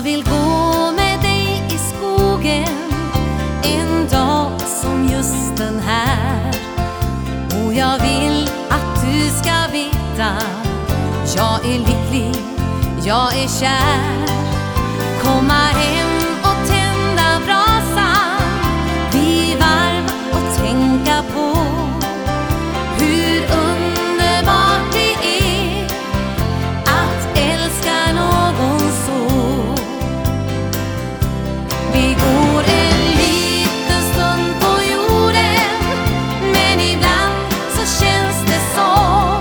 vill gå med dig i skogen en dag som just den här. Och jag vill att du ska veta, jag är lycklig, jag är kär. Komma hem och tända brasan vid varv och tänka på hur underbart det är att älska någon så. Vi går en liten stund på jorden, men ibland så känns det som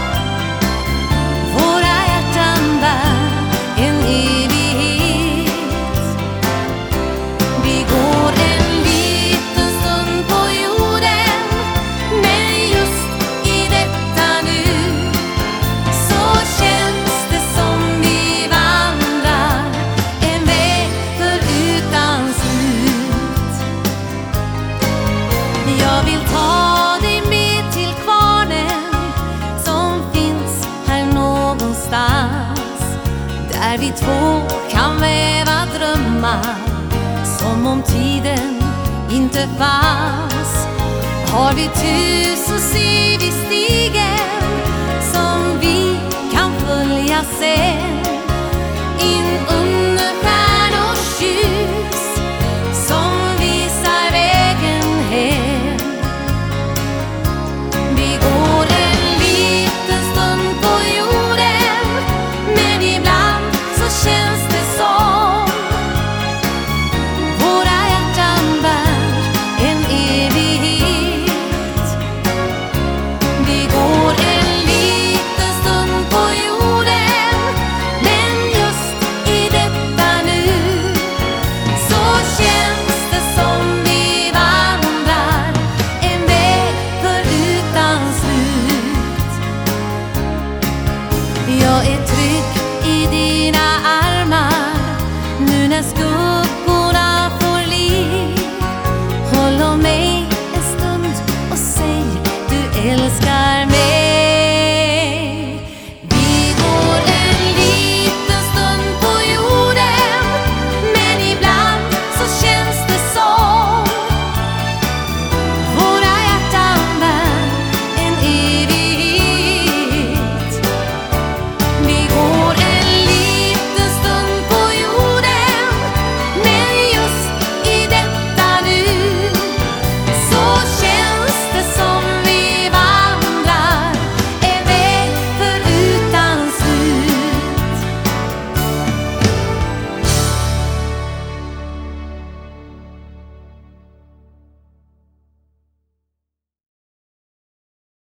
våra hjärtan bär en evighet. Vi går en liten stund på jorden, men just i detta nu så känns det som vi vandrar en väg förutan slut. Jag vill ta dig med till kvarnen som finns här någonstans, där vi två kan väva drömmar som om tiden inte fanns. Har vi tur så ser vi stigen som vi kan följa sen in under